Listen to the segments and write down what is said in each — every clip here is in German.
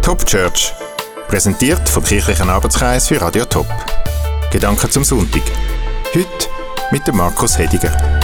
Top Church, präsentiert vom Kirchlichen Arbeitskreis für Radio Top. Gedanken zum Sonntag. Heute mit dem Markus Hediger.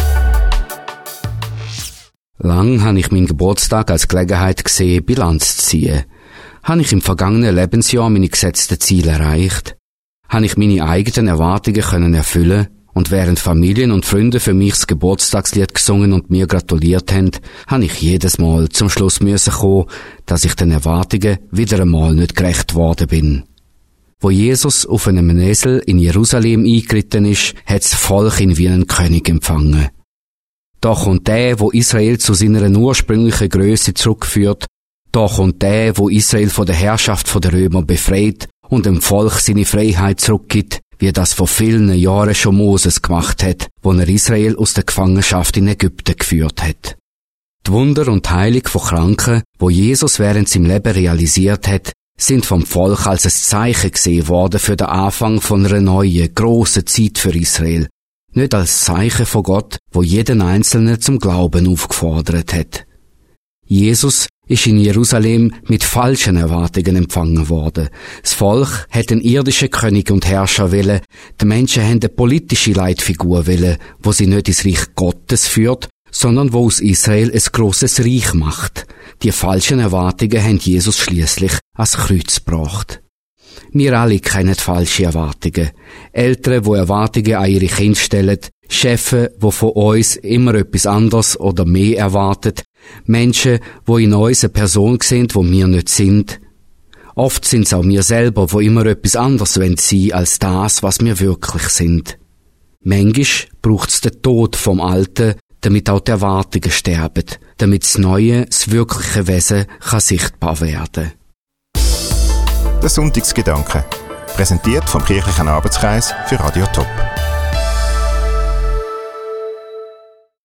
Lang habe ich meinen Geburtstag als Gelegenheit gesehen, Bilanz zu ziehen. Habe ich im vergangenen Lebensjahr meine gesetzten Ziele erreicht? Habe ich meine eigenen Erwartungen können erfüllen? Und während Familien und Freunde für mich das Geburtstagslied gesungen und mir gratuliert haben, habe ich jedes Mal zum Schluss müssen kommen, dass ich den Erwartungen wieder einmal nicht gerecht worden bin. Wo Jesus auf einem Esel in Jerusalem eingeritten ist, hat das Volk ihn wie einen König empfangen. Da kommt der, wo Israel zu seiner ursprünglichen Größe zurückführt. Da kommt der, wo Israel von der Herrschaft der Römer befreit und dem Volk seine Freiheit zurückgibt, wie das vor vielen Jahren schon Moses gemacht hat, wo er Israel aus der Gefangenschaft in Ägypten geführt hat. Die Wunder und Heilung von Kranken, wo Jesus während seinem Leben realisiert hat, sind vom Volk als ein Zeichen gesehen worden für den Anfang von einer neuen, grossen Zeit für Israel. Nicht als Zeichen von Gott, wo jeden Einzelnen zum Glauben aufgefordert hat. Jesus ist in Jerusalem mit falschen Erwartungen empfangen worden. Das Volk hat einen irdischen König und Herrscher wollen, die Menschen haben eine politische Leitfigur wollen, wo sie nicht ins Reich Gottes führt, sondern wo aus Israel ein grosses Reich macht. Die falschen Erwartungen haben Jesus schliesslich ans Kreuz gebracht. Wir alle kennen falsche Erwartungen. Eltern, die Erwartungen an ihre Kinder stellen, Chefs, die von uns immer etwas anderes oder mehr erwarten, Menschen, die in uns eine Person sehen, die wir nicht sind. Oft sind es auch wir selber, die immer etwas anderes sein wollen als das, was wir wirklich sind. Manchmal braucht es den Tod vom Alten, damit auch die Erwartungen sterben, damit das Neue, das wirkliche Wesen kann sichtbar werden. Der Sonntagsgedanke, präsentiert vom Kirchlichen Arbeitskreis für Radio Top.